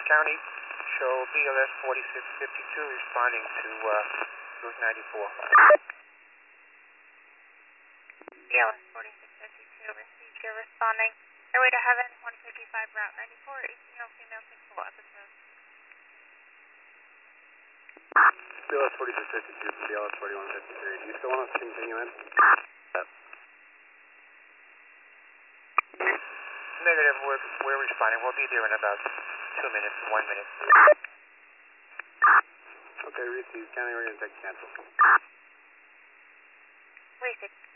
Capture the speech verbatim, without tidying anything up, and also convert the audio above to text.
County. Show B L S forty-six fifty-two responding to uh, Route ninety-four. B L S forty-six fifty-two, received. You're responding. Airway to Heaven, one fifty-five, Route ninety-four, eighteen year old female, sexual episode. B L S forty-six fifty-two from B L S forty-one fifty-three. Do you still want us to continue in? Yep. Negative, we're, we're responding. We'll be there in about two minutes, one minute. Okay, received. County, we're going to take cancel. Received.